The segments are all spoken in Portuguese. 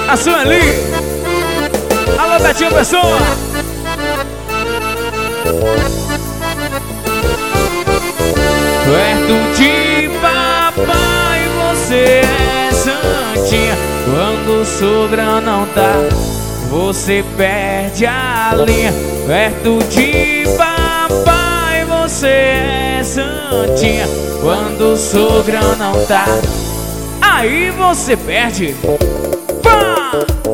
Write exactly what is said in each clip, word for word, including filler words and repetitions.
A Sueli. Alô, Betinho Pessoa. Perto de papai você é santinha. Quando o sogra não tá, você perde a linha. Perto de papai você é santinha. Quando o sogra não tá, aí você perde. Pá!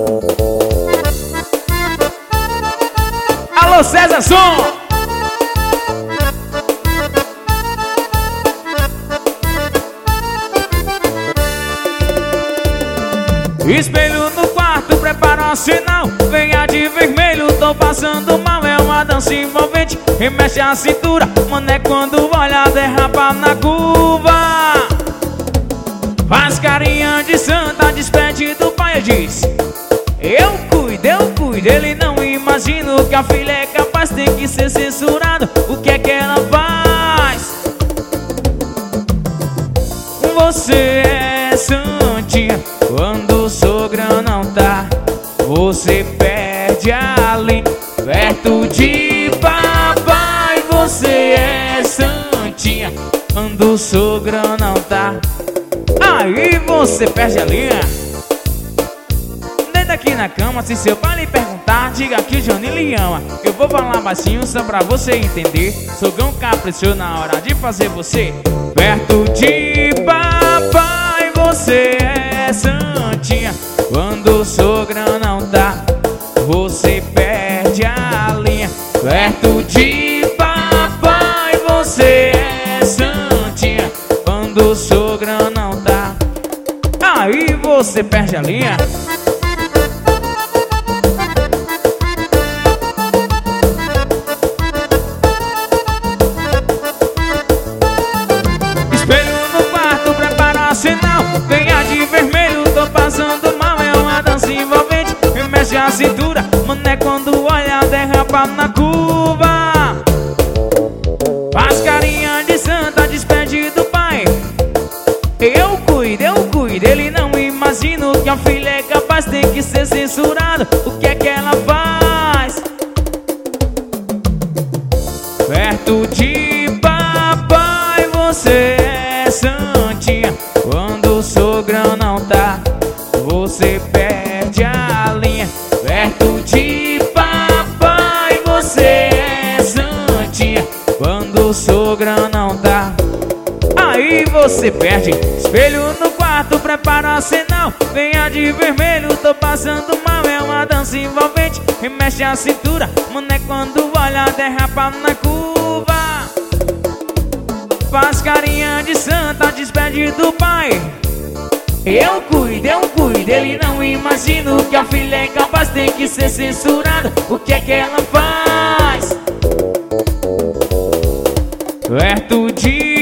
Alô, César Som. Espelho no quarto, prepara o sinal. Venha de vermelho, tô passando mal. É uma dança envolvente, remexe a cintura. Mané quando olha, derrapa na curva. Faz carinha de santa, despede do pai e diz: eu cuido, eu cuido. Ele não imagina que a filha é capaz, tem que ser censurado. O que é que ela faz? Você é santinha. Quando o sogra não tá, você perde a linha. Perto de papai você é santinha. Quando o sogra não tá, aí você perde a linha. Deita aqui na cama, se seu pai lhe perguntar, diga que o Johnny lhe ama. Eu vou falar baixinho só pra você entender. Sogão caprichou na hora de fazer você. Perto de papai você é santinha. Quando o sogra não tá, você perde a linha. Perto de papai você é santinha. Quando o sogra não tá, aí você perde a linha. Espelho no quarto, prepara o sinal. Venha de vermelho, tô passando mal. É uma dança envolvente, remexe a cintura. Mané quando olha, derrapa na curva. Faz carinha de santa, despede do pai. Eu cuido, eu cuido. Ele não imagina que a filha é capaz, tem que ser censurado. O que é que ela faz? Perto de papai você é santinha. Quando o sogra não tá, você perde a linha. Perto de papai você é santinha. Quando o sogra não tá, aí você perde. Espelho no quarto, prepara o sinal. Venha de vermelho, tô passando mal. É uma dança envolvente, remexe a cintura. Mané quando olha, derrapa na curva. Faz carinha de santa, despede do pai. Eu cuido, eu cuido. Ele não imagina que a filha é capaz, tem que ser censurado. O que é que ela faz? Perto de